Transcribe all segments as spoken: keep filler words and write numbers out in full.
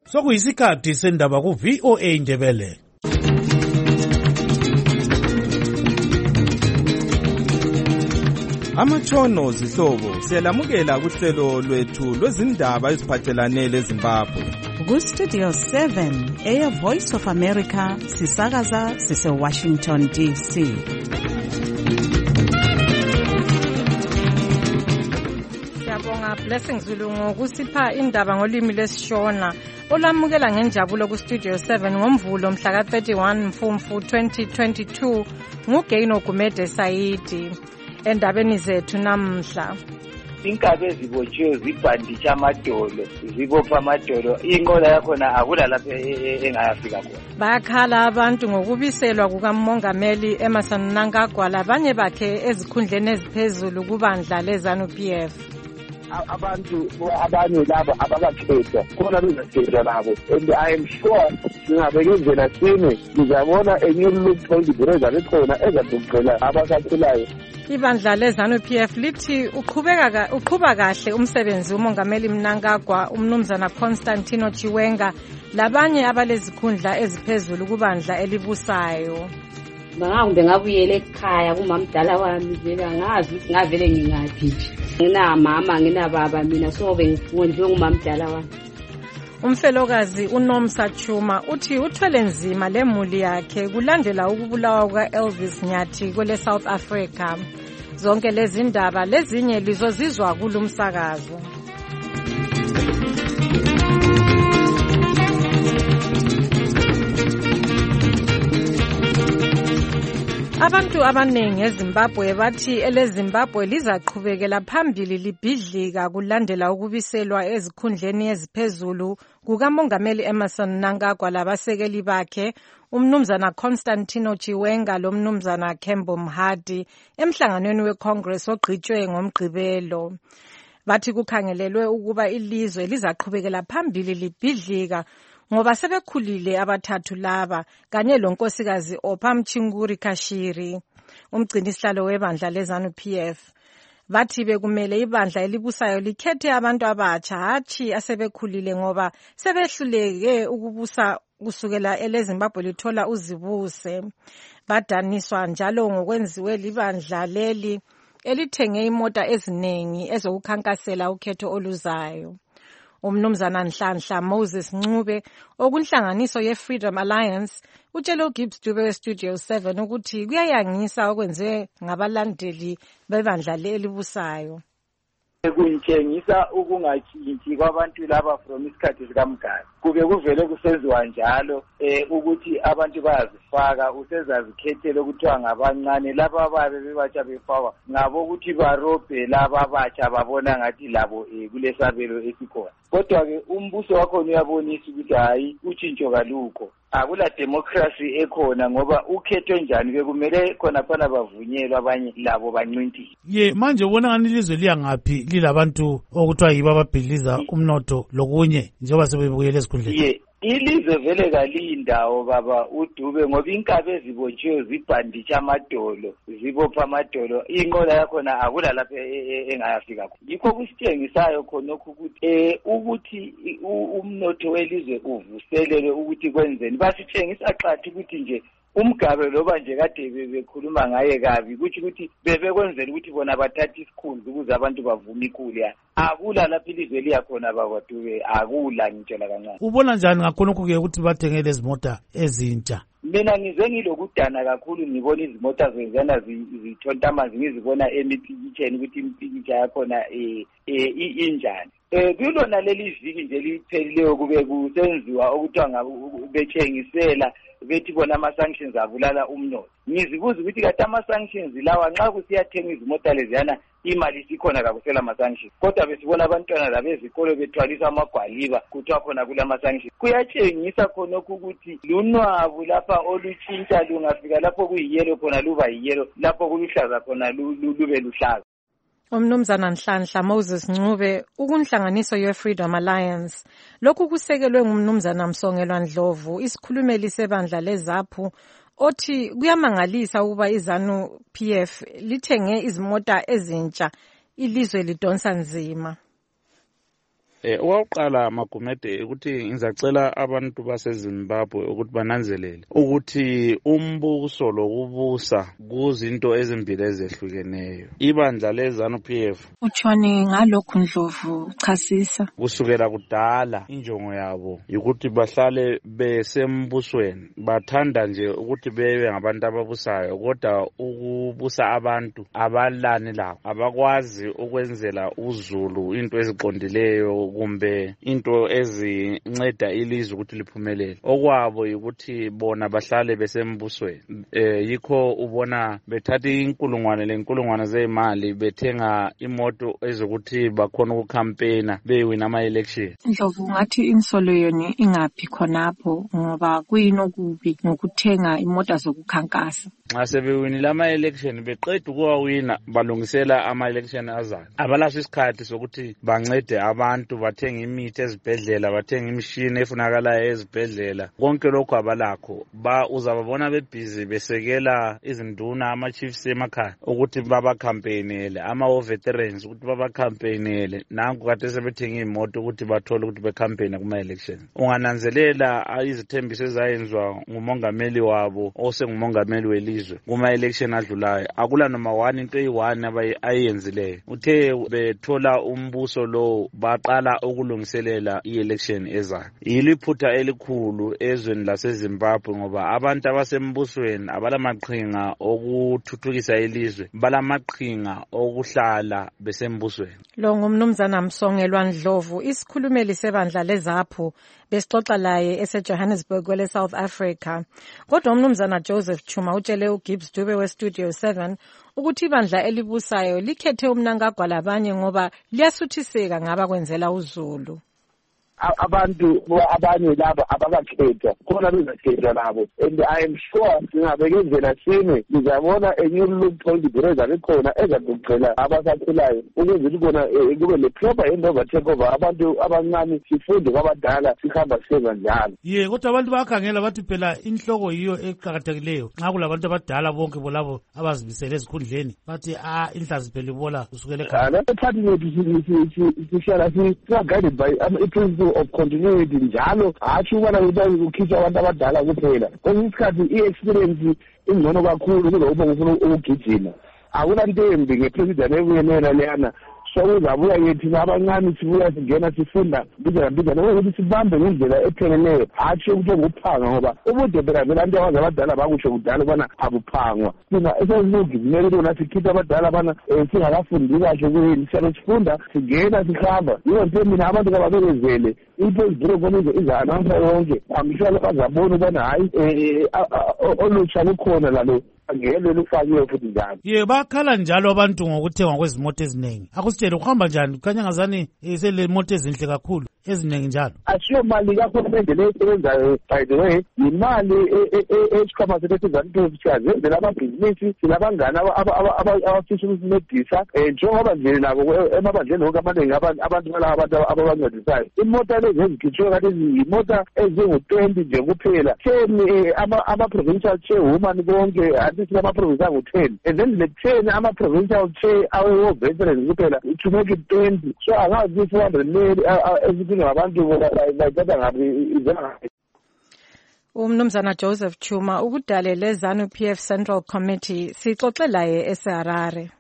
Sokuyisikhathi sendaba ku V O A Ndebele. Amatshono zihlobo siyalamukela kuhlelo lwethu lwezindaba eziphathelane leZimbabwe. Ku Studio seven, Air Voice of America, sisakaza sise Washington D C. Siyabonga Blessings Zulu ngokusipha indaba ngolimi lesishona. Olamukela ngenjabulo ku Studio seven ngomvulo mhla ka thirty-one Mfumfu twenty twenty-two nguGaino Gumede Saidi. Endabeni zethu namhla inkabe ezibotshiwe zibhanditsha amadolo zibopha amadolo inqola yakhona akula lapha engayafika khona. Bayakhala abantu ngokubiselwa kukamongameli Emmerson Mnangagwa labanye bakhe ezikhundleni eziphezulu kubandla leZANU P F. Abantu abanye labo abakakhetha khona bezakhetha nabo, and I am sure singabekezela sine sizabona enye luthondi breza lekhona ezadugcela abasakhulayo. Ibandla leZANU P F lithi uqhubeka uqhuba kahle umsebenzi umongameli Mnangagwa, umnumzana Constantino Chiwenga labanye abalezikhundla eziphezulu kubandla elibusayo. Bangabe ngabuyela ekhaya kumamdala wami vele ngazi ukuthi ngavele ngingaphi nje. Ngina mama ngina baba mina so bengifundwe ngumamdala wami. Umfelokazi uNomsa Chuma uthi uthwele nzima lemuli yakhe kulandela ukubulawa kuka Elvis Nyathi kwele South Africa. Zonke lezi ndaba lezinye lizozizwa kulumsakazo. Abantu abanengi eZimbabwe bathi eleZimbabwe lizaqhubekela phambili libhidlika kulandela ukubiselwa ezikhundleni eziphezulu kukamongameli Emmerson Mnangagwa labasekeli bakhe umnumzana Constantino Chiwenga lomnumzana Kembo Mhadi emhlanganweni weCongress ogqitshwe ngomgqibelo. Bathi kukhangelelwe ukuba ilizwe lizaqhubekela phambili libhidlika ngoba sebekhulile abathathu laba kanye lonkosikazi Opha Mchinguri Kashiri, umgcinisihlalo webandla leZANU P F. Bathi bekumele ibandla elibusayo likhethe abantu abatsha hatshi asebekhulile ngoba sebehluleke ukubusa kusukela eleZimbabwe lithola uzibuse. Badaniswa njalo ngokwenziwe libandla leli elithenge imota ezinengi ezokukhankasela ukhetho oluzayo. Umnumzana Nhlanhla Moses Ncube okunhlanganiso ye-Freedom Alliance utshele uGibbs Dube we-Studio seven ukuthi kuyayangisa okwenziwe ngabalandeli bebandla elibusayo. Kuntshengisa ukungashintshi kwabantu laba from isikhathi sikaMgari. Kube kuvele kusenziwa njalo eh ukuthi abantu bayazifaka usezazikhethele ukuthiwa ngabancane laba ababe bebatsha befakwa ngabo ukuthi barobhe laba abatsha babona ngathi labo eh kulesabelo esikhona. Kodwa ke umbuso wakho uyabonisa ukuthi hayi utshintsho kalukho. Akula democracy ekhona ngoba ukhetho njani bekumele khona khona bavunyelwa abanye labo bancintile. Ye manje ubona ngani ilizwe liyangapi lilabantu okuthiwa yibo ababhidliza umnotho lokunye njengoba sebebuyele esikhundleni. Ye ilizwe vele kaliyindawo baba uDube ngoba inkabe ezibotshiwe zibhanditsha amadolo zibopha amadolo inqola yakhona akula lapha engayafika khona. Yikho kusitshengisayo khona ukuthi eh ukuthi umnotho welizwe uvuselele ukuthi kwenzeni basitshengisa xathi ukuthi nje umgabe loba nje kade bekhuluma ngaye kabi kuthi ukuthi bebekwenzela ukuthi bona bathathe isikhundla ukuze abantu bavume ikhulu. Akula lapha ilizwe liyakhona bakwatube akula ngitshela kancane. Ubona njani ngakhona ukuke ukuthi bathengele izimota ezintsha? Mina ngize ngilokudana kakhulu ngibona izimota zenzana zithonta amanzi ngizibona emipikitsheni ukuthi impikitsha yakhona eh injani. Eh kulona leli viki nje liphelileyo kube kusenziwa ukuthiwa ngabethengisela bethi bona ama-sanctions abulala umnotho. Ngizibuza ukuthi kade ama-sanctions lawa nxa kusiyathenga izimota leziyana imali isikhona kakusela ama-sanctions. Kodwa besibona abantwana labezikolo bethwalisa amagwaliba kuthiwa khona kula ma-sanctions. Kuyatshengisa khona ukuthi lunwabu lapha olutshintsha lungafika lapho kuyiyelo khona luba yiyelo lapho kuluhlaza khona lube luhlaza. Umnumzana Nhlanhla Moses Ncube ukunhlanganiso ye-Freedom Alliance. Lokhu kusekelwe ngumnumzana Msongelwa Ndlovu isikhulumeli sebandla leZAPU othi kuyamangalisa ukuba iZANU P F lithenge izimota ezintsha ilizwe lidonsa nzima. Eh okwaqala Magumede ukuthi ngizacela abantu baseZimbabwe ukuthi bananzelele ukuthi umbuso lokubusa kuzinto ezimbili ezehlukeneyo. Ibandla leZANU P F utshone ngalokhu Ndlovu chasisa kusukela kudala injongo yabo ukuthi bahlale besembusweni, bathanda nje ukuthi bebe ngabantu ababusayo, kodwa ukubusa abantu abalani labo, abakwazi ukwenzela uZulu into eziqondileyo kumbe into ezinceda ilizwe ukuthi liphumelele. Okwabo ukuthi bona bahlale besembusweni. Eh yikho ubona bethatha inkulungwane lenkulungwane zemali bethenga imoto ezokuthi bakhona ukucampaigna bewina ama election. Ndlovu ngathi insolo yona ingaphi khonapho ngoba kuyini okubi ngokuthenga imoto zokukhankasa. Nxa sebewinile ama election beqeda ukuwawina balungisela ama election azayo. Abalaso isikhathi sokuthi bancede abantu, bathenga imithi ezibhedlela, bathenga imishini efunakalayo ezibhedlela. Konke lokho abalakho. Ba uzababona bebhizi besekela izinduna ama chiefs emakhaya ukuthi baba campaignele, ama veterans ukuthi baba campaignele. Nanku kade sebethenga imoto ukuthi bathole ukuthi be campaign kuma election. Ungananzelela izithembiso ezayenzwa ngumongameli wabo osengumongameli welizwe kuma election adlulayo. Akula noma one into eyi-one abayenzileyo. Uthe bethola umbuso lo baqala ukulungiselela i-election ezayo. Yiliphutha elikhulu ezweni laseZimbabwe ngoba abantu abasembusweni abalamaqhinga okuthuthukisa ilizwe, balamaqhinga okuhlala besembusweni. Lo ngumnumzana Msongelwa Ndlovu, isikhulumeli sebandla leZAPHU besixoxa laye eseJohannesburg kwele South Africa. Kodwa umnumzana Joseph Chuma utshele uGibbs Dube weStudio seven ukuthi ibandla elibusayo likhethe umnankagwa labanye ngoba liyasuthiseka ngaba kwenzela uZulu. Abantu abanye laba abakakhetha khona bezakhetha nabo, and I am sure singabekezela sine sizabona enye loophole breza likhona ezakucela abasakhulayo ukuthi kona kube le proper handover takeover, abantu abancane sifunde kwabadala sihamba sisenza njalo. Ye kodwa abantu bakhangela bathi phela inhloko yiyo eqhakathekileyo nxa kulabantu abadala bonke bolabo abazibisele ezikhundleni bathi ah inhlazi phela ibola kusukela ekhaya. La party yethu sihlala si-guided by i-principle of continuity njalo hatshi ubona ukuthi ukhitha abantu abadala kuphela. Kwesinye isikhathi i-experience ingcono kakhulu kulokuba ngifuna ukugijima. Akula nto embi ngepresident ebuyenela leyana, so uzabuya yethu abancane sibuya singena sifunda mbijana mbijana ukuthi sibambe ngendlela epheleleyo, hatshi ukuthi nguphanga ngoba ubude phela vele abantu abadala bakusho kudala ubona abuphangwa. Thina esezilungile bona sikhitha abadala bana singakafundi kahle kuyini, siyalo sifunda sigena sihamba. Yiyo nto mina abantu kababekezele i-president konize izanamhla yonke amhlala bazabona ubona hayi olutsha lukhona lalo ngelo lufakiwe futhi njalo. Ye bakhala njalo abantu ngokuthengwa kwezimoto eziningi. Akusitshele ukuhamba njani kanya ngazani sele moto ezinhle kakhulu eziningi njalo. Asiyo mali kakhulumente lesebenzayo, by the way, imali esikhama sethu siyazenzela amabhizinisi, silabangani abafisa ukusincedisa njengoba nje nabo emabandleni wonke amaningi abantu balaba abantu ababancedisayo. Imota lezi ezikhitshwe kade ziyimota ezingu-twenty nje kuphela, ten ama-provincial chairwoman konke ama-province angu-ten, and then the ten ama-provincial chair awe-veterans kuphela to make it twenty. So angazi four hundred million ezidinga abantu bayithatha ngabi izena. Umnumzana Joseph Chuma ukudalela ZANU P F Central Committee sixoxe laye eseHarare.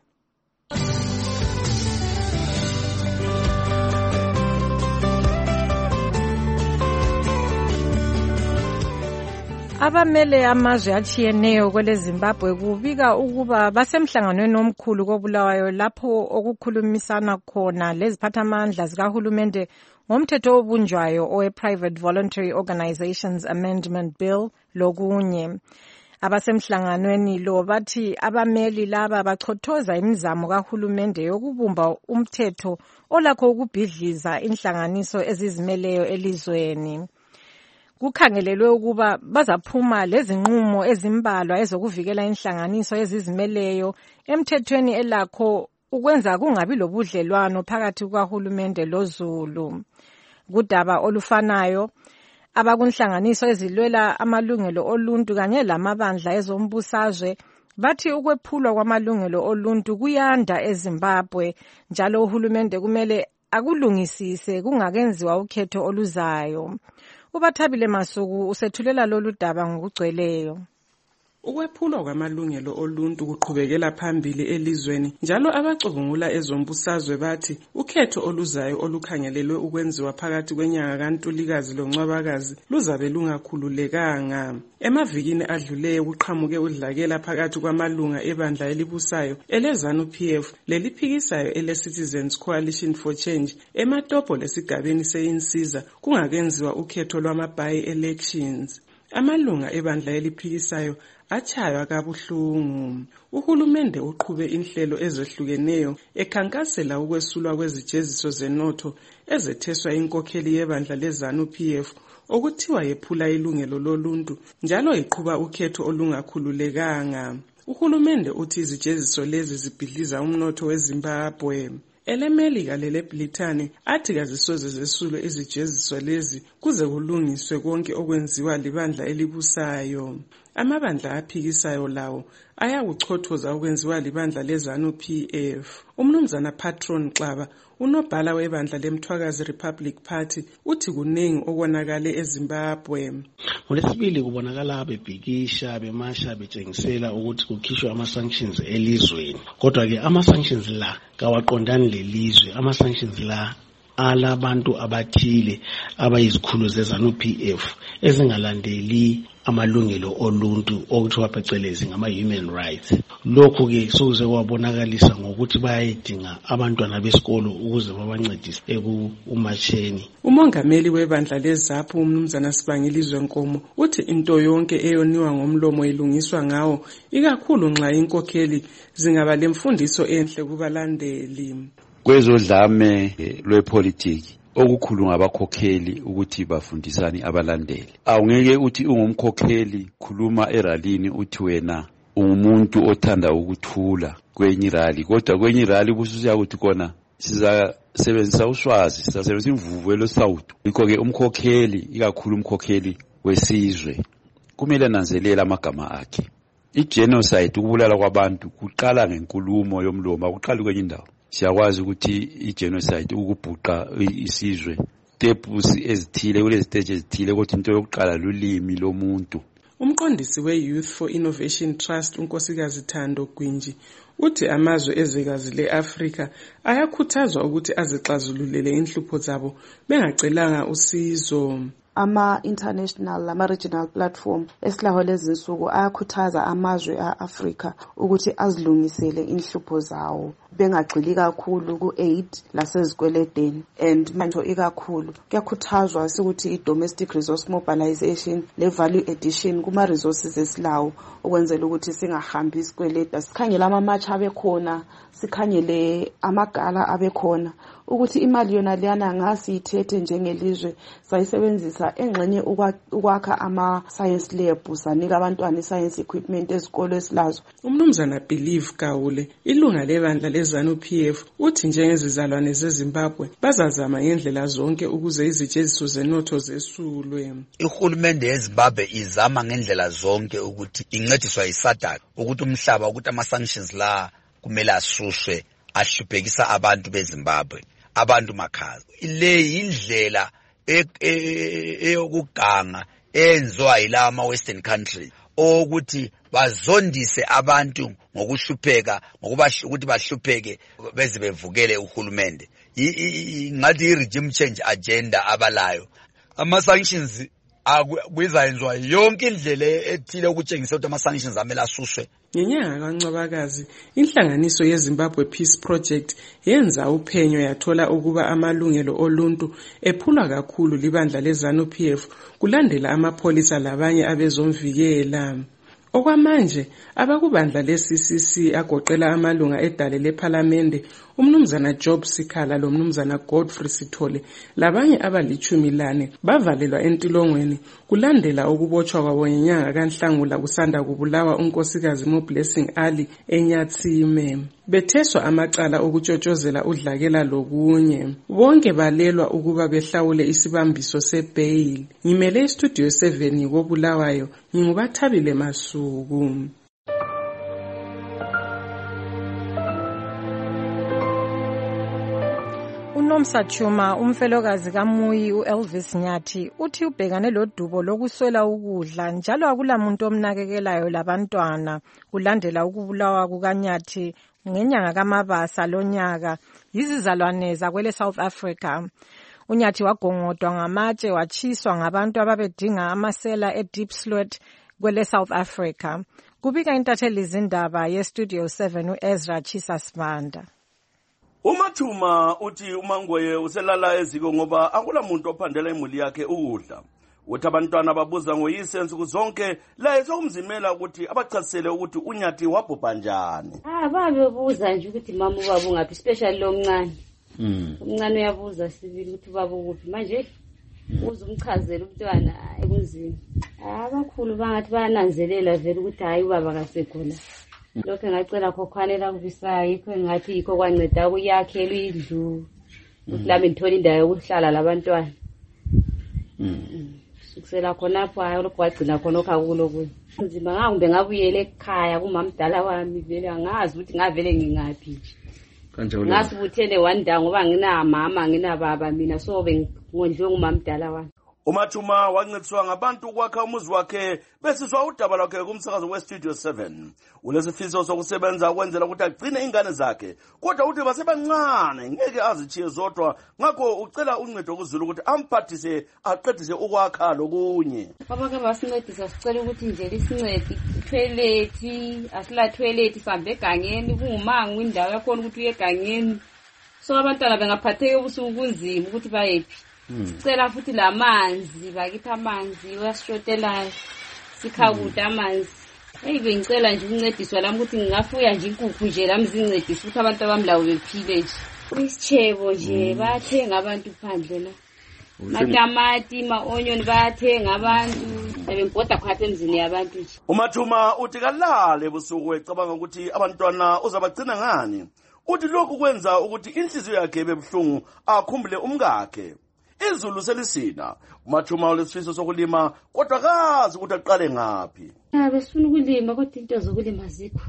Abamele amazwe atshiyeneyo kwele Zimbabwe kubika ukuba basemhlanganweni omkhulu koBulawayo lapho okukhulumisana khona leziphathamandla zikahulumende ngomthetho obunjwayo owe Private Voluntary Organizations Amendment Bill lokunye. Abasemhlanganweni lo bathi abameli laba bachothoza imizamo kahulumende yokubumba umthetho olakho ukubhidliza inhlanganiso ezizimeleyo elizweni. Kukhangelelwe ukuba bazaphuma lezinqumo ezimbalwa ezokuvikela inhlanganiso ezizimeleyo emthethweni elakho ukwenza kungabi lobudlelwano phakathi kwahulumende loZulu. Kudaba olufanayo abakunhlanganiso ezilwela amalungelo oluntu kanye lamabandla ezombusazwe bathi ukwephulwa kwamalungelo oluntu kuyanda eZimbabwe, njalo uhulumende kumele akulungisise kungakenziwa ukhetho oluzayo. uBathabile Masuku usethulela lolu daba ngokugcweleyo. Ukwephulwa kwamalungelo oluntu kuqhubekela phambili elizweni njalo abacubungula ezombusazwe bathi ukhetho oluzayo olukhangelelwe ukwenziwa phakathi kwenyanga kaNtulikazi loNcwabakazi luzabe lungakhululekanga. Emavikini adluleyo kuqhamuke udlakela phakathi kwamalunga ebandla elibusayo eleZANU P F leliphikisayo ele-Citizens Coalition for Change eMatopo lesigabeni seInsiza kungakenziwa ukhetho lwama-by-elections. Amalunga ebandla eliphikisayo achaywa kabuhlungu. Uhulumende uqhube inhlelo ezehlukeneyo ekhankasela ukwesulwa kwezijeziso zenotho ezetheswa inkokheli yebandla leZANU P F okuthiwa yephula ilungelo loluntu njalo iqhuba ukhetho olungakhululekanga. Uhulumende uthi izijeziso lezi zibhidliza umnotho weZimbabwe. EleMelika leleBrithani athi kazisoze zesulwe izijeziso lezi kuze kulungiswe konke okwenziwa libandla elibusayo. Amabandla aphikisayo lawo ayakuchothoza okwenziwa libandla leZANU P F. Umnumzana Patron Xaba, unobhala webandla leMthwakazi Republic Party, uthi kuningi okonakale eZimbabwe. Ngolesibili kubonakala bebhikisha bemasha betshengisela ukuthi kukhishwe ama-sanctions elizweni. Kodwa ke ama-sanctions la kawaqondani lelizwe. Ama-sanctions la alabantu abathile abayizikhulu zeZANU P F ezingalandeli amalungelo oluntu okuthiwa phecelezi ngama-human rights. Lokhu ke sokuze kwabonakalisa ngokuthi bayayidinga abantwana besikolo ukuze babancedise ekuumasheni. Umongameli webandla leZAPU umnumzana Sibangilizwe Nkomo uthi into yonke eyoniwa ngomlomo ilungiswa ngawo ikakhulu nxa inkokheli zingaba lemfundiso enhle kubalandeli. Kwezodlame lwepolitiki okukhulu ngabakhokheli ukuthi bafundisani abalandeli. Awungeke uthi ungumkhokheli khuluma eralini uthi wena umuntu othanda ukuthula kwenye rally, kodwa kwenye rally bususiya ukuthi kona sizasebenzisa uswazi, sizasebenzisa imvuvu elosawutu. Yikho ke umkhokheli ikakhulu umkhokheli wesizwe kumele nanzelela amagama akhe. I-genocide ukubulala kwabantu kuqala ngenkulumo yomlomo, akuqali kwenye indawo. Siyakwazi ukuthi i-genocide ukubhuqa isizwe steps ezithile kule stage ezithile ukuthi into yokuqala lulimi lomuntu. Umqondisi we-Youth for Innovation Trust uNkosikazi Thando Gwinji uthi amazwe ezwekazi le-Afrika ayakhuthazwa ukuthi azixazululele inhlupho zabo bengacelanga usizo. Ama-international, ama-regional platform esilaho lezi nsuku ayakhuthaza amazwe a-Afrika ukuthi azilungisele inhlupho zawo bengagxili kakhulu ku-aid lasezikweledeni. And manje ikakhulu kuyakhuthazwa ukuthi i-domestic resource mobilization le-value addition kuma-resources esilawo ukwenzela ukuthi singahambi isikweleda. Sikhangele ama-match abekhona, sikhangele amagala abekhona ukuthi imali yona leyana ngasiyithethe njengelizwe sayisebenzisa engxenye ukwakha ama-science lab, sanika abantwana i-science equipment ezikolo esilazo. Umnumzana Believe Kawule, ilunga lebandla leZANU P F, uthi njengezizalwane zeZimbabwe bazazama ngendlela zonke ukuze izijeziso zenotho zesulwe. Ihulumende yeZimbabwe izama ngendlela zonke ukuthi incediswa yiSADC ukuthi umhlaba ukuthi ama-sanctions la kumele asuswe ahluphekisa abantu beZimbabwe, abantu makhaza. Le yindlela eyokuganga enziwa yila ama-western countries ukuthi bazondise abantu ngokuhlupheka ngokuba ukuthi bahlupheke beze bevukele uhulumende. Ngathi i-regime change agenda abalayo. Ama-sanctions akuyizayenziwa yonke indlela ethile ukutshengisa ukuthi ama-sanctions amele asuswe. Ngenyanga kaNcwabakazi, inhlanganiso yeZimbabwe Peace Project yenza uphenyo yathola ukuba amalungelo oluntu ephulwa kakhulu libandla leZANU P F kulandela amapholisa labanye abezomvikela. Okwamanje abakubandla le-C C C agoqela amalunga edale lePhalamende umnumzana Job Sikhala lo mnumzana Godfrey Sithole labanye abalichumi lane bavalelwa entilongweni kulandela ukubotshwa kwabo ngenyanga kaNhlangula kusanda kubulawa unkosikazi Moblessing Ali eNyatsime. Betheswa amacala okutshotshozela udlakela lokunye. Bonke balelwa ukuba behlawule isibambiso sebail. Ngimele istudio seven ngikobulawayo, ngingubathabile Masuku. uNomsa umfelokazi kaMuyi uElvis Nyathi uthi ubhekane lodubo lokuswela ukudla njalo akulamuntu omnakekelayo labantwana kulandela ukubulawa kukaNyathi ngenyanga kaMabasa lonyaka yizizalwane zakwele South Africa. uNyathi wagongodwa ngamatshe watshiswa ngabantu ababedinga amasela eDiepsloot kwele South Africa. Kubika intatheli izindaba yeStudio seven uEzra Chisasmanda. uMathuma uthi uMangweye uselala eziko ngoba akulamuntu ophandela imuli yakhe ukudla. Uthi abantwana babuza ngoyise nsuku zonke la esokumzimela ukuthi abachasisele ukuthi uNyathi wabhubha njani. Ah babebuza nje ukuthi mama ubaba ungaphi, especially lo mncane. Mm. Umncane uyabuza sibili ukuthi baba ukuphi manje uze umchazele umntwana ekunzima. Abakhulu bangathi bayananzelela vele ukuthi hayi ubaba kasekhona. Lokho ngacela khokwanela kubisayo ikho ngathi ikho kwanceda ukuyakhela indlu. Ukuthi lami ngithola indawo yokuhlala labantwana. Mm. Sukusela khonapho hayi lokho wagcina khona okhakulo kuyo. Nzima ngangibe ngabuyele ekhaya kumamdala wami vele angazi ukuthi ngavele ngingaphi nje. Kanjalo ngasibuthele wanda ngoba ngina mama ngina baba mina so bengondliwe ngumamdala wami. uMathuma wancediswa ngabantu ukwakha umuzi wakhe besizwa udaba lwakhe kumsakazo weStudio seven. Ulesifiso sokusebenza ukwenzela ukuthi agcine ingane zakhe kodwa uthi basebancane ngeke azichiye zodwa ngakho ucela uncedo kuZulu ukuthi amphathise aqedise ukwakha lokunye. Baba ke basincedisa sicela ukuthi nje lisincede toilet asila toilet sambe egangeni kungumango indawo yakhona ukuthi uye egangeni so abantwana bengaphatheke ubusuku kunzima ukuthi bayephi. Sicela futhi lamanzi bakipha amanzi uyasishotelayo sikhakuda amanzi. Hey bengicela nje ukuncediswa lami ukuthi ngingafuya nje inkukhu nje lami zincedise ukuthi abantu abamlawo bephile nje. Isichebo nje bathenga abantu phandle la. Matamati ma-onion bathenga abantu bembhoda khapha emzini yabantu nje. uMathuma uthi kalale ebusuku ecabanga ukuthi abantwana uzabagcina ngani. Uthi lokhu kwenza ukuthi inhliziyo yakhe bebuhlungu akhumbule umkakhe. Izulu selisina uMathuma ulesifiso sokulima kodwa kazi ukuthi aqale ngaphi. Ah besifuna ukulima kodwa into zokulima zikho.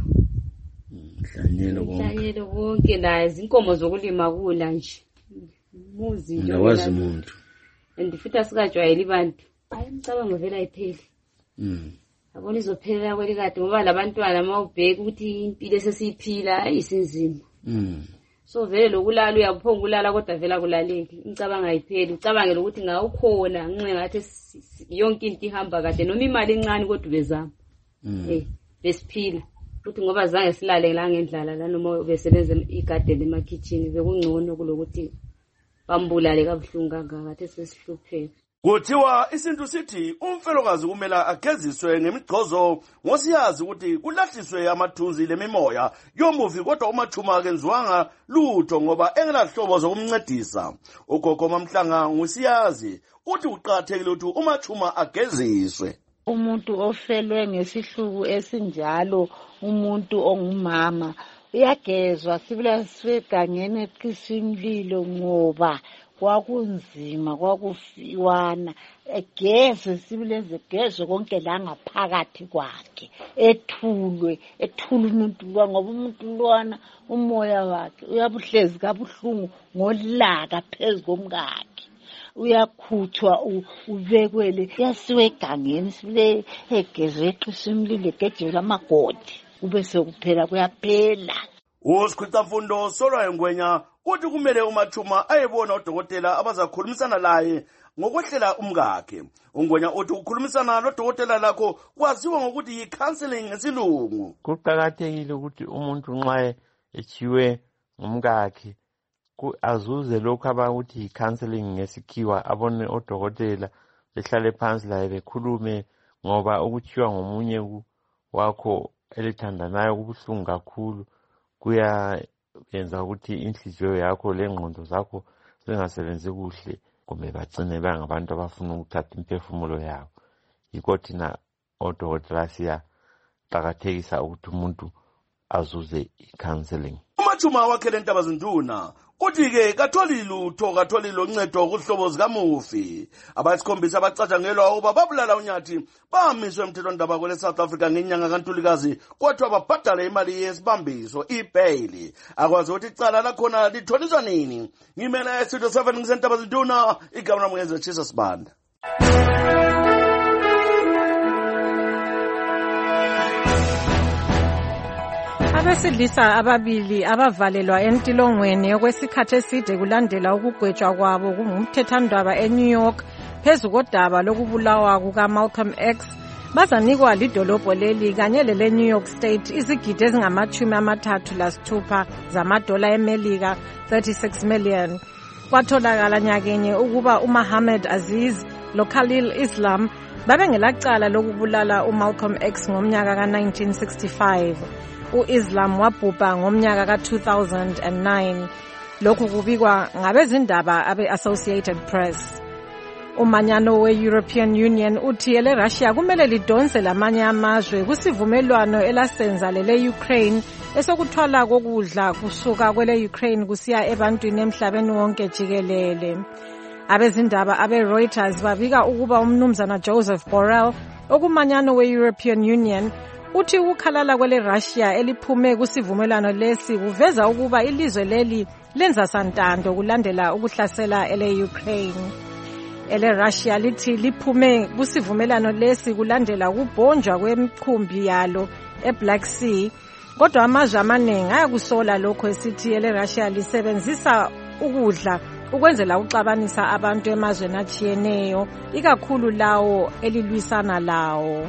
Mhlanyelo bonke. Mhlanyelo bonke la izinkomo zokulima kula nje. Muzi nje. Nawazi umuntu. Andifuta sikajwayela ibantu. Hayi ngicabanga vele ayipheli. Mm. Abona izophelela kwelikade ngoba labantwana mawubheka ukuthi impilo esesiyiphila ayisinzima. Mm. So vele lokulala uyaphonga ukulala kodwa vela kulaleki ngicabanga ayipheli ucabange lokuthi ngawukhona nginxe ngathi yonke into ihamba kade noma imali encane kodwa bezama eh besiphila futhi ngoba zange silale la ngendlala la noma besebenza igarden ema kitchen bekungcono kulokuthi bambulale kabuhlungu kangaka kade sesihlupheka. Kuthiwa isintu sithi umfelokazi kumela ageziswe ngemigcozo ngosiyazi ukuthi kulahliswe amathunzi lemimoya yomuvi kodwa uMathuma akenziwanga lutho ngoba engelahlobo zokumncedisa. Ugogo Mamhlanga ngusiyazi uthi uqathekile ukuthi uMathuma ageziswe. Umuntu ofelwe ngesihluku esinjalo umuntu ongumama uyagezwa sibila swegangene eqisimlilo ngoba kwakunzima kwakufiwana egeze sibileze geze konke la ngaphakathi kwakhe ethulwe ethula umuntu lo ngoba umuntu lwana umoya wakhe uyabuhlezi kabuhlungu ngolaka phezukomkakhe uyakhuthwa ubekwele yasiwe egangeni sibile egeze eqisimlilo gegela amagodi kube sekuphela kuyaphela. uSikhwitha Mfundo Solwa Ngwenya uthi kumele uMathuma ayebona udokotela abazakhulumisana laye ngokwehlela umkakhe. uNgwenya uthi ukukhulumisana nodokotela lakho kwaziwa ngokuthi yi-counseling ngesilungu. Kuqakathekile ukuthi umuntu nxa echiwe ngumkakhe azuze lokho abakuthi yi-counseling ngesikhiwa abone odokotela behlale phansi laye bekhulume ngoba ukuchiwa ngomunye wakho elithandanayo kubuhlungu kakhulu kuyayenza ukuthi inhliziyo yakho lengqondo zakho zingasebenzi kuhle kumbe bagcine bangabantu abafuna ukuthatha imphefumulo yabo. Yikho thina odokotela siyaqakathekisa ukuthi umuntu azuze i-counseling. umachuma wakhe lentaba zinduna uthi-ke katholi lutho katholi loncedo kuhlobo zikamufi abayisikhombisa abacatshangelwa ukuba babulala unyathi bamiswe emthethwandaba kwele South Africa ngenyanga kaNtulikazi kodwa babhadale imali yesibambiso ibhayili akwazi ukuthi icala lakhona litholiswa nini. Ngimele Studio seven ngisentaba zinduna igama lami ngenze Chisa Sibanda. Abesilisa ababili abavalelwa entilongweni okwesikhathi eside kulandela ukugwetshwa kwabo kungumthethandaba eNew York phezu kodaba lokubulawa kukaMalcolm X bazanikwa lidolobho leli kanye lele New York State izigidi ezingamachumi amathathu lasithupha zamadola eMelika thirty-six million. Kwatholakala nyakenye ukuba uMuhammad Aziz lo Khalil Islam babengelacala lokubulala uMalcolm X ngomnyaka ka nineteen sixty-five. U-Islam wabhubha ngomnyaka ka two thousand nine. Lokhu kubikwa ngabezindaba abe-Associated Press. Umanyano we-European Union uthi ele Russia kumele lidonse lamanye amazwe kusivumelwano elasenza lele Ukraine esokuthwala kokudla kusuka kwele Ukraine kusiya ebantwini emhlabeni wonke jikelele. Abezindaba abe-Reuters babika ukuba umnumzana Joseph Borrell okumanyano we-European Union uthi ukukhalala kwele Russia eliphume kusivumelwano lesi kuveza ukuba ilizwe leli lenza santando kulandela ukuhlasela ele Ukraine. Ele Russia lithi liphume kusivumelwano lesi kulandela ukubhonjwa kwemikhumbi yalo eBlack Sea kodwa amazwe amaningi ayakusola lokho esithi ele Russia lisebenzisa ukudla ukwenzela uxabanisa abantu emazweni achiyeneyo ikakhulu lawo elilwisana lawo.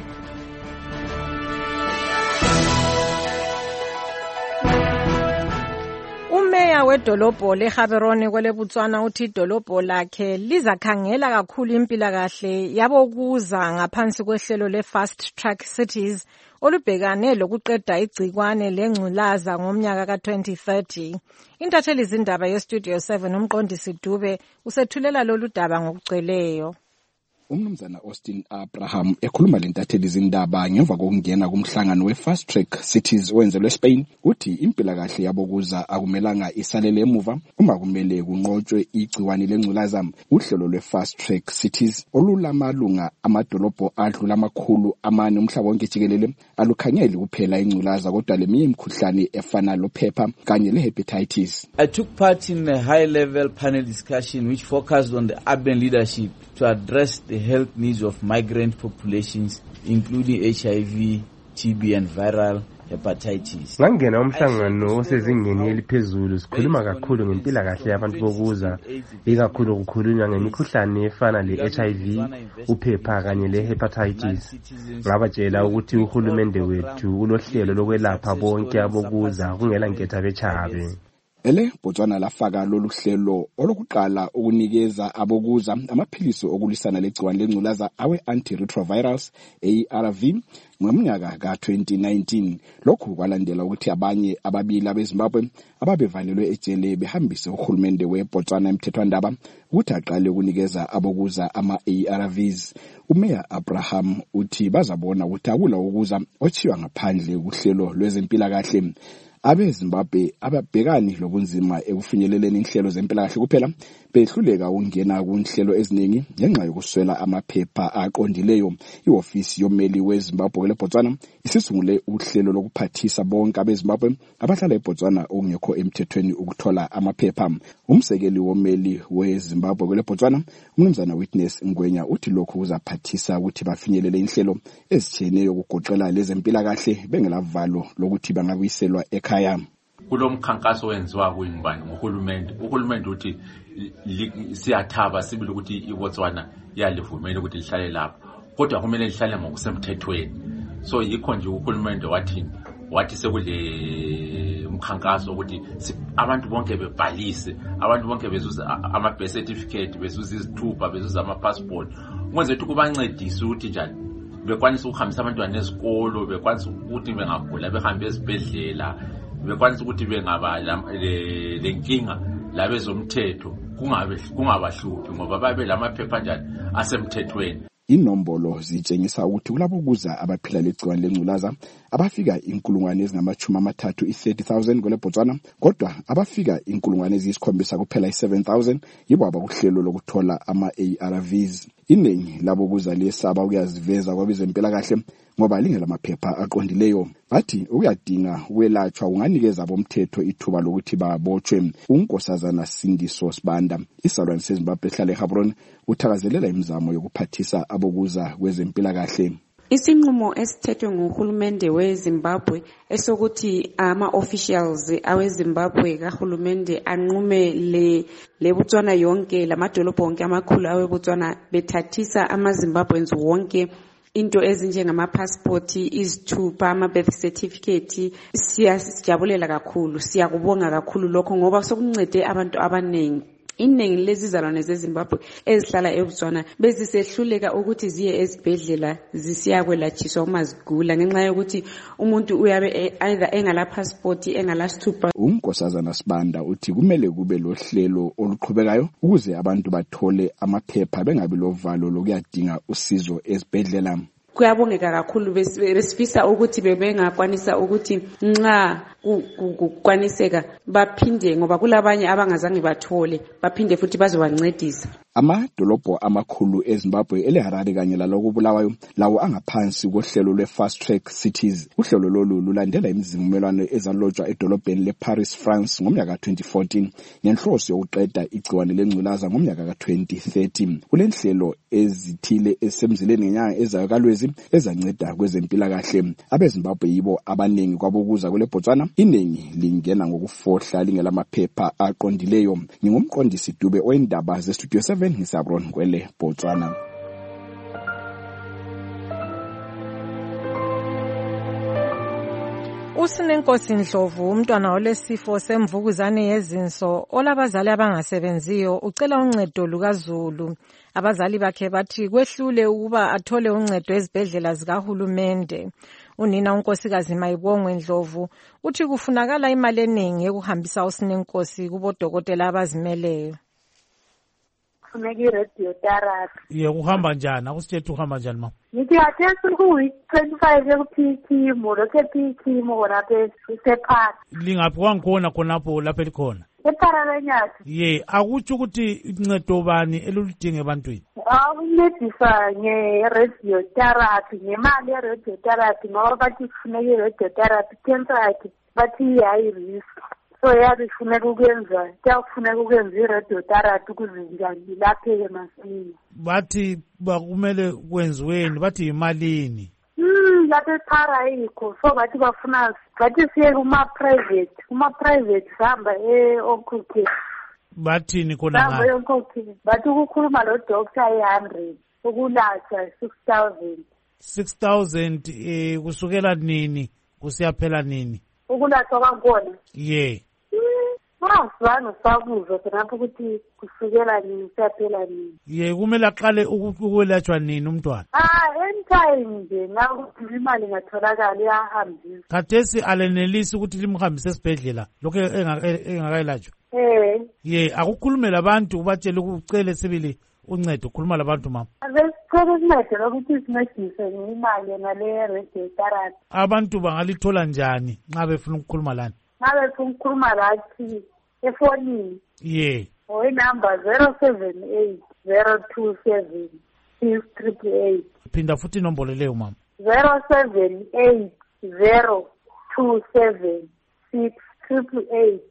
Umeya wedolobho leGaborone kwele Botswana uthi idolobho lakhe lizakhangela kakhulu impilakahle yabokuza ngaphansi kwehlelo le-Fast Track Cities olubhekane lokuqeda igcikwane lengculaza ngomnyaka ka twenty thirty. Intatheli zindaba yeStudio seven umqondisi Dube usethulela lolu daba ngokugcweleyo. Umnumzana Austin Abraham ekhuluma lentatheli zindaba ngemva kokungena kumhlangano we-Fast Track Cities owenzelwe Spain uthi impilakahle yabokuza akumelanga isalele emuva uma kumele kunqotshwe igciwane lengculaza. Uhlelo lwe-Fast Track Cities olulamalunga amadolobho adlula amakhulu amane umhlaba wonke jikelele alukhangeli kuphela ingculaza kodwa leminye imikhuhlane efana lophepha kanye le-hepatitis. I took part in a high-level panel discussion which focused on the urban leadership to address the health needs of migrant populations, including H I V, T B and viral hepatitis. Ngangena umhlangano osezingeni eliphezulu sikhuluma kakhulu ngempilakahle yabantu bokuza, ikakhulu ukukhulunywa ngemikhuhlane efana le-H I V, uphepha kanye le-hepatitis. Ngabatshela ukuthi uhulumende wethu ulohlelo lokwelapha bonke abokuza kungela nketha bechabe. Ele Botswana lafaka lolu hlelo olokuqala ukunikeza abokuza amaphilisi okulwisana legciwane lengculaza awe antiretrovirals A R V ngomnyaka ka twenty nineteen. Lokhu kwalandela ukuthi abanye ababili abeZimbabwe ababevalelwe ejele behambise uhulumende weBotswana emthethwandaba ukuthi aqale ukunikeza abokuza ama A R Vs. Umeya Abraham uthi bazabona ukuthi akula ukuza ochiwa ngaphandle kuhlelo lwezempilakahle. AbeZimbabwe ababhekani lobunzima ekufinyeleleni inhlelo zempilakahle kuphela behluleka ukungena kunhlelo eziningi ngenxa yokuswela amaphepha aqondileyo. Iofisi yomeli weZimbabwe leBotswana isisungule uhlelo lokuphathisa bonke abeZimbabwe abahlala eBotswana okungekho emthethweni ukuthola amaphepha. Umsekeli womeli weZimbabwe leBotswana umnumzana Witness Ngwenya uthi lokhu kuzaphathisa ukuthi bafinyelele inhlelo ezitshiyeneyo ukugoqela lezempilakahle bengelavalo lokuthi bangabuyiselwa ekhaya. Kulomkhankaso wenziwa kuyingubani ngohulumende. Uhulumende uthi siyathaba sibili ukuthi iBotswana yalivumela ukuthi lihlale lapho kodwa kumele lihlale ngokusemthethweni. So yikho nje uhulumende wathi wathi sekule umkhankaso ukuthi abantu bonke bebhalise, abantu bonke bezuza ama birth certificate, bezuza izithupha, bezuza ama passport. Kwenze ukuthi kubancedise ukuthi njani bekwanisa ukuhambisa abantwana ezikolo, bekwanisa ukuthi bengagula behambe ezibhedlela, bekwanisa ukuthi bengaba lenkinga labezomthetho kungabe kungabahluphi ngoba babe lamaphepha njani asemthethweni. Inombolo zitshengisa ukuthi kulabo kuza abaphila legciwane lengculaza abafika inkulungwane ezingamachumi amathathu i-thirty thousand kwele Botswana, kodwa abafika inkulungwane eziyisikhombisa kuphela i-seven thousand yibo abakuhlelo lokuthola ama-A R Vs. Iningi labo kuzaliyesaba ukuyaziveza kwabezempilakahle ngoba lingelamaphepha aqondileyo. Bathi ukuyadinga ukwelatshwa kunganikeza abomthetho ithuba lokuthi babotshwe. uNkosazana Sindiso Sibanda, isalwane seZimbabwe ehlala eGaborone, uthakazelela imizamo yokuphathisa abokuza kwezempilakahle. Isinqumo esithethwe nguhulumende weZimbabwe esokuthi ama-officials aweZimbabwe kahulumende anqume le leBotswana yonke lamadolobho onke amakhulu aweBotswana bethathisa amaZimbabweans wonke into ezinjengama-passport, izithupha, ama-birth certificate. Siyajabulela kakhulu, siyakubonga kakhulu lokho ngoba sokuncede abantu abaningi. Iningi lezizalwane zeZimbabwe ezihlala eBotswana bezisehluleka ukuthi ziye ezibhedlela zisiya kwelatshiswa uma zigula ngenxa yokuthi umuntu uyabe either engala passport engala sithupha. uNkosazana Sibanda uthi kumele kube lohlelo oluqhubekayo ukuze abantu bathole amaphepha bengabi lovalo lokuyadinga usizo ezibhedlela. Kuyabongeka kakhulu besifisa ukuthi bebengakwanisa ukuthi nxa kukwaniseka baphinde ngoba kulabanye abangazange bathole baphinde futhi bazobancedisa. Amadolobho amakhulu eZimbabwe eleHarare kanye lalokubulawayo lawo angaphansi kohlelo lwe-Fast Track Cities. Uhlelo lolu lulandela imizivumelwano ezalotshwa edolobheni leParis, France ngomnyaka twenty fourteen ngenhloso yokuqeda igciwane lengculaza ngomnyaka ka twenty thirty. Kulenhlelo ezithile esemzileni ngenyanga ezayo kaLwezi ezanceda kwezempilakahle. AbeZimbabwe yibo abaningi kwabokuza kwele Botswana, iningi lingena ngokufohla lingelamaphepha aqondileyo. Ngingumqondisi Dube oyindaba zeStudio seven ngisabron kwele Botswana. Usinenkosi Ndlovu, umntwana olesifo semvukuzane yezinso olabazali abangasebenziyo, ucela uncedo lukaZulu. Abazali bakhe bathi kwehlule ukuba athole uncedo ezibhedlela zikahulumende. Unina uNkosikazi Mayibongwe Ndlovu uthi kufunakala imali eningi yokuhambisa uSinenkosi kubodokotela abazimeleyo. Funeka i-radio therapy. Ye kuhamba njani? Akusithethe uhamba njani mama? Ngithi athe ku-week twenty-five yoku-P K mo lokho P K mo kona phe sephara. Lingaphi kwangikhona khonapho lapho elikhona? EPharalanyathi. Ye, akutsho ukuthi incedo bani elulidinga ebantwini? Awuncedisa nge-radio therapy, ngemali ye-radio therapy ngoba bathi kufuneka i-radio therapy cancer yakhe bathi i-high risk. So yabe kufuneka ukwenza, kuyakufuneka ukwenza i-radio therapy ukuze njani ilapheke masinya. Bathi bakumele kwenziweni, bathi yimalini? Hmm, lapha ePhara yikho. So bathi bafuna bathi siye kuma-private, kuma-private sihamba e-Okhokhe. Bathini khona ngayo? Sihamba e-Okhokhe. Bathi ukukhuluma lo doctor i-hundred, ukulatshwa six thousand. six thousand eh kusukela nini kusiyaphela nini? Ukulatshwa kwakhona? Ye. Masivano sakuzwa khonapho ukuthi kusukela nini kusiyaphela nini. Ye, kumele aqale ukwelatshwa nini umntwana? Ah, anytime nje ngakuthi imali ngatholakala iyahambisa. Khathesi alenelisi ukuthi limhambise esibhedlela lokho engakayelatshwa? Eh. Ye, akukhulume labantu ubatshele ukucele sibili uncedo, ukhuluma labantu mama. Besicela uncedo lokuthi sincedise ngemali ngale radio therapy. Abantu bangalithola njani nxa befuna ukukhuluma lana? Nxa befuna ukukhuluma lathi efonini. Ye. Oyi number zero seven eight zero two seven six triple eight. Phinda futhi inombolo leyo mama. zero seven eight zero two seven six triple eight.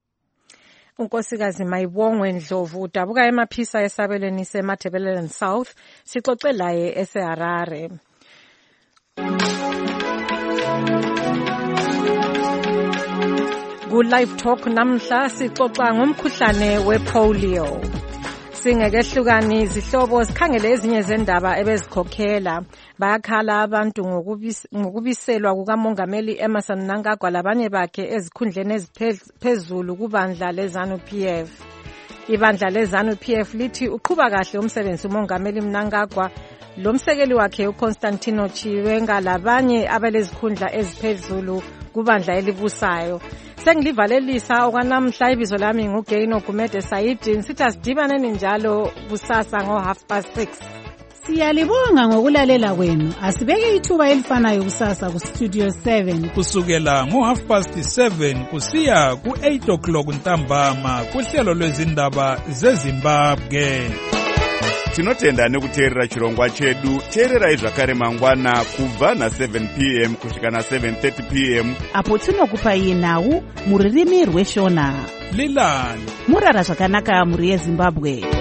uNkosikazi Mayibongwe Ndlovu udabuka emaphisa esabelweni seMatabeleland South, sixoxe laye eseHarare. Ku live talk namhla sixoxa ngomkhuhlane wepolio. Singekehlukani izihlobo sikhangele ezinye zendaba ebezikhokhela. Bayakhala abantu ngokubiselwa kukamongameli Emmerson Mnangagwa labanye bakhe ezikhundleni eziphezulu kubandla leZANU P F. Ibandla leZANU P F lithi uqhuba kahle umsebenzi umongameli Mnangagwa, lo msekeli wakhe uConstantino Chiwenga labanye abalezikhundla eziphezulu kubandla elibusayo. Sengilivalelisa okwanamhla ibizo lami nguGaino Gumede Saidi, sithi asidibaneni njalo kusasa ngo half past six. Siyalibonga ngokulalela kwenu. Asibeke ithuba elifanayo kusasa ku Studio seven kusukela ngo half past seven kusiya ku eight o'clock ntambama kuhlelo lwezindaba zeZimbabwe. Tinotenda nekuteerera chirongwa chedu. Teererai zvakare mangwana kubva na seven p m kusvika na seven thirty p m apo tinokupai nhau muririmi rweshona. Lilani murara zvakanaka muri yeZimbabwe.